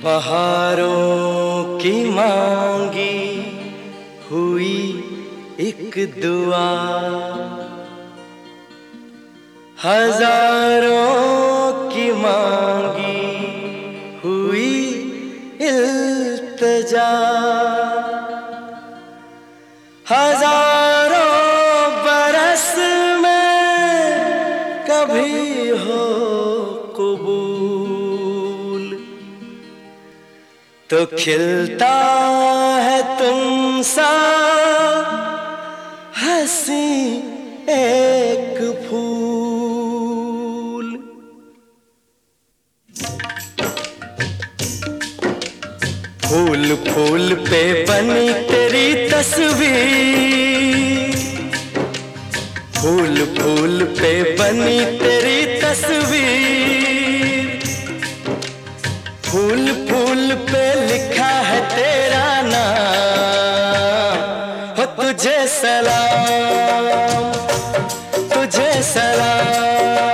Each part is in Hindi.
बहारों की मांगी हुई एक दुआ, हजारों की मांगी हुई इल्तिजा, हजारों बरस में कभी हो कबूल, तो खिलता है तुमसा हंसी एक फूल। फूल फूल पे बनी तेरी तस्वीर, फूल फूल पे बनी तेरी तस्वीर, फूल फूल पे लिखा है तेरा नाम। हो तुझे सलाम, तुझे सलाम।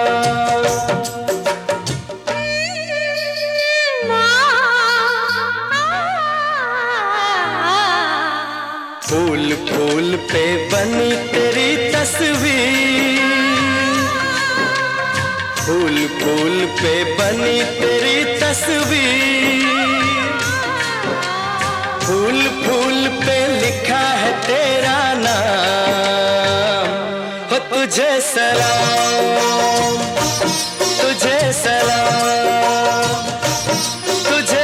फूल फूल पे बनी तेरी तस्वीर, फूल फूल पे बनी तेरी तस्वीर, फूल फूल पे लिखा है तेरा नाम। हो तुझे सलाम, तुझे सलाम, तुझे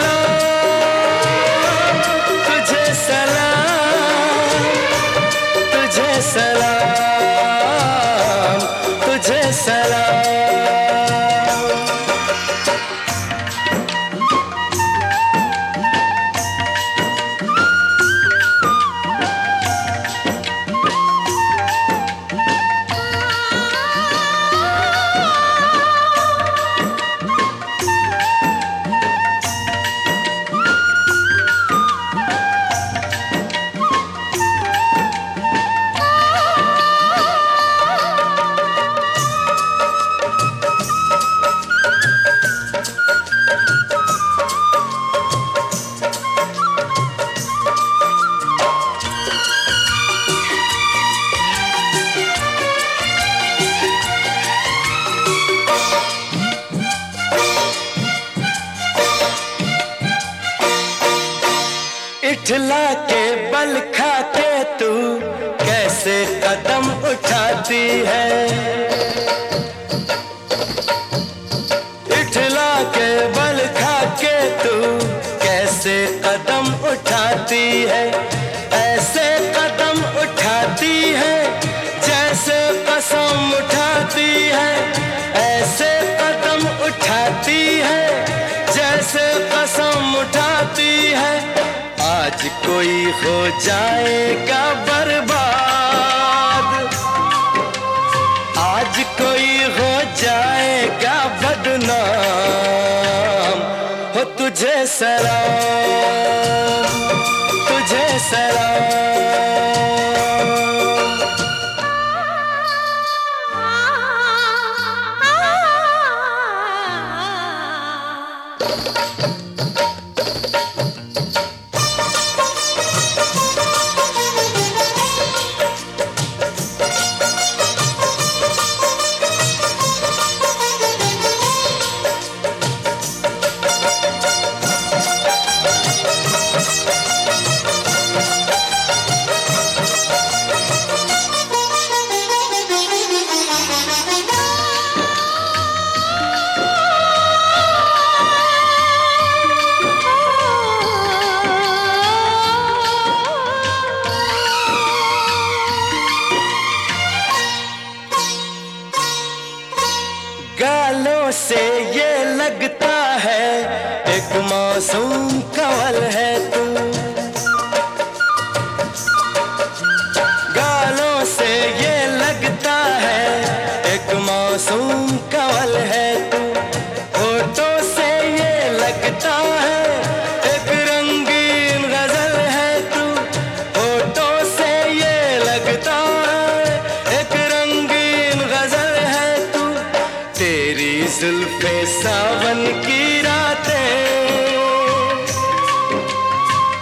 सलाम, तुझे सलाम, तुझे सलाम, तुझे सलाम। इठला के बल खा के तू कैसे कदम उठाती है, इठला के बल खा के तू कैसे कदम उठाती है। ऐसे कदम उठाती है जैसे कसम उठाती है, ऐसे कदम उठाती है जैसे कसम उठाती है। आज कोई हो जाएगा बर्बाद, आज कोई हो जाएगा बदनाम। हो तुझे सलाम, तुझे सलाम। गालों से ये लगता है एक मासूम कवल है तू, गालों से ये लगता है एक मासूम कवल है तू। होठों से ये लगता है एक रंगीन गजल है तू, होठों से ये लगता है एक रंगीन गजल है तू। तेरी जुल्फे सावन की रातें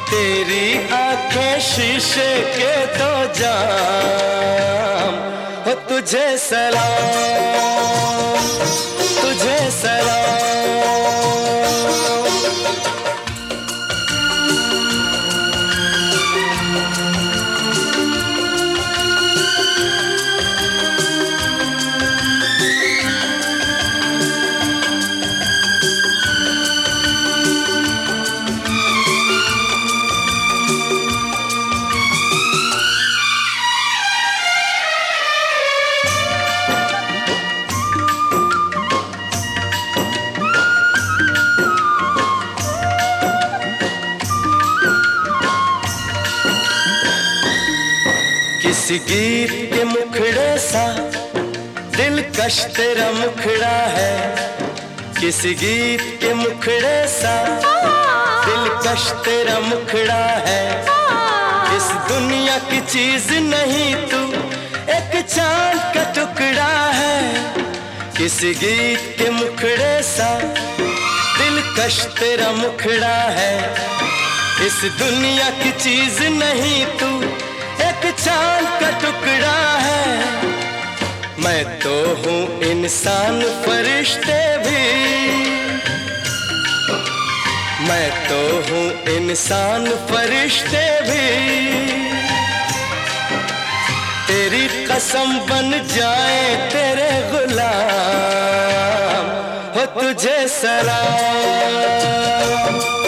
तेरी आंखें शीशे के दो जाम, हो तुझे सलाम, तुझे सलाम। किसी गीत के मुखड़े सा दिलकश तेरा मुखड़ा है, किसी गीत के मुखड़े सा दिलकश तेरा मुखड़ा है। इस दुनिया की चीज नहीं तू एक चांद का टुकड़ा है, किसी गीत के मुखड़े सा दिलकश तेरा मुखड़ा है। इस दुनिया की चीज नहीं तू एक चांद का टुकड़ा है। मैं तो हूँ इंसान फरिश्ते भी, मैं तो हूँ इंसान फरिश्ते भी, तेरी कसम बन जाए तेरे गुलाम, हो तुझे सलाम।